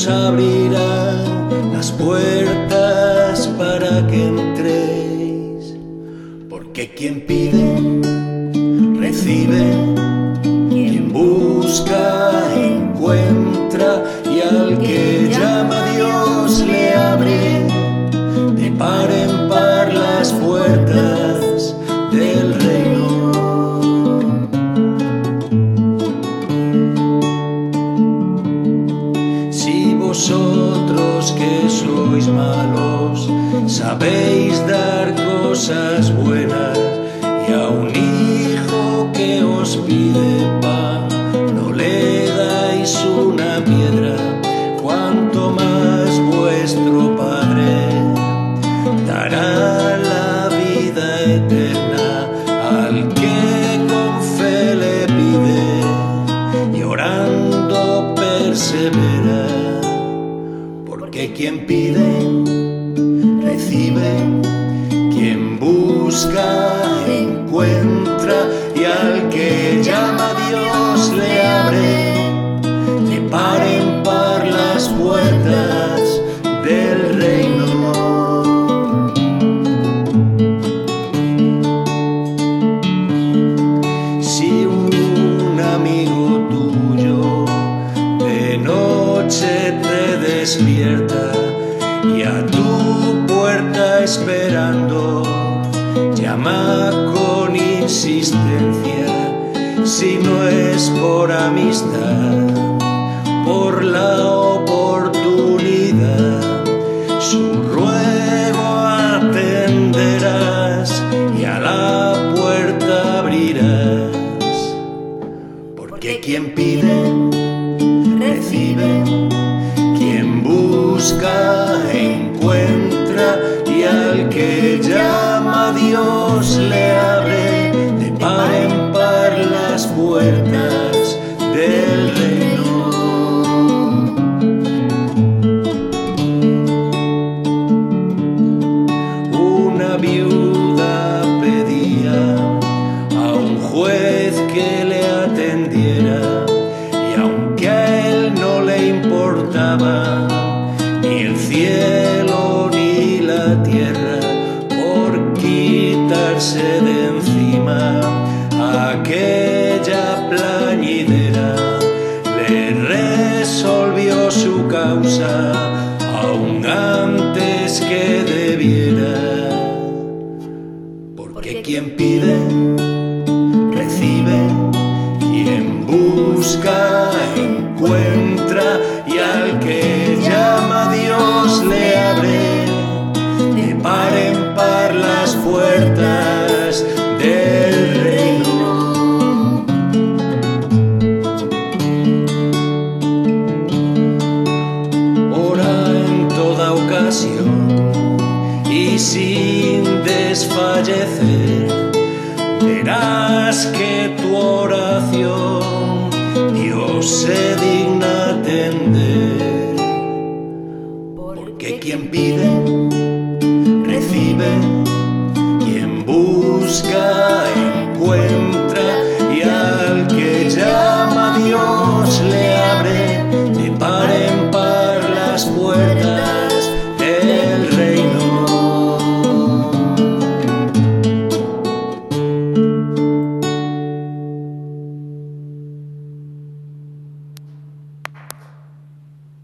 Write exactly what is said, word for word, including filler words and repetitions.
os abrirá las puertas para que entréis, porque quien pide, recibe, quien busca, encuentra, y al que llama Dios le abre de par en par las puertas del reino. Si vosotros que sois malos sabéis dar cosas buenas, y a un hijo que os pide pan no le dais una piedra, cuanto más vuestro Padre dará la vida eterna al que con fe le pide y orando persevera. Porque quien pide, recibe, quien busca, encuentra, y al que llama Dios le abre de par en par las puertas del reino. Si un amigo tuyo de noche te despierta y a tu puerta esperando llama con insistencia, si no es por amistad, por la oportunidad, su ruego atenderás y a la puerta abrirás. Porque quien pide, recibe, quien busca, encuentra, y al que llama Dios le abre de par en par las puertas del reino. Una viuda pedía a un juez que le atendiera, y aunque a él no le importaba ni el cielo ni la tierra, por quitarse de encima aquella plañidera, le resolvió su causa aún antes que debiera. Porque quien pide, recibe, quien busca, encuentra, y al que llama Dios le abre de par en par las puertas del reino. Ora en toda ocasión y sin desfallecer, verás que tu oración Dios se digna atender. Porque quien pide, recibe, quien busca, encuentra, y al que llama Dios le abre de par en par las puertas